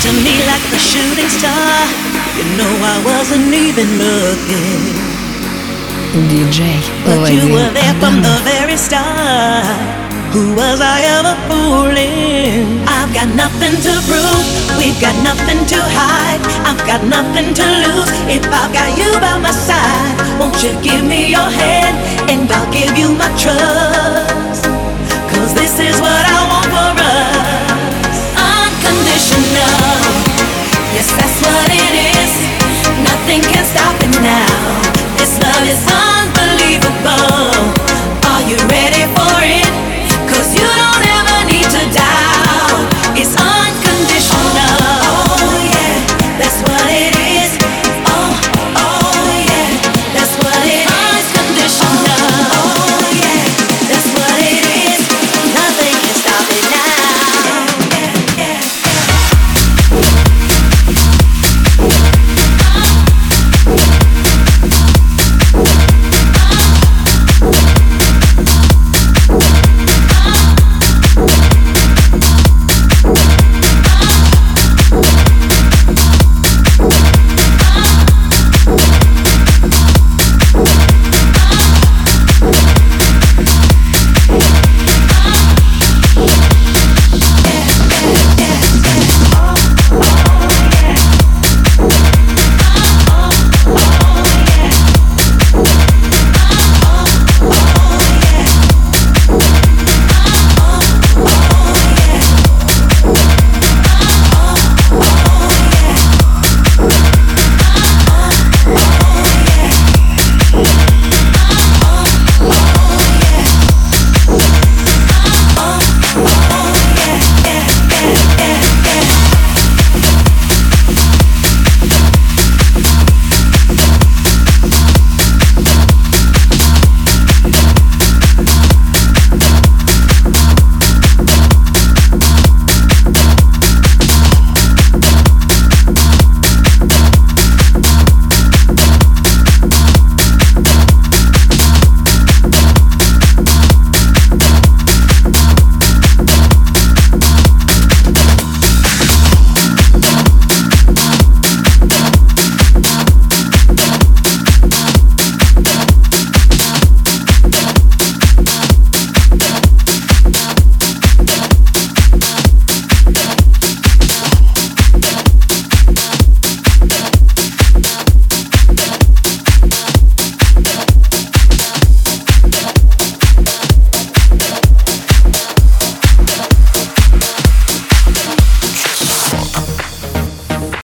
to me like a shooting star. You know I wasn't even looking. DJ But you were there from the Adanov. very start. Who was I ever fooling? I've got nothing to prove. We've got nothing to hide. I've got nothing to lose if I've got you by my side. Won't you give me your hand and I'll give you my trust? 'Cause this is what I want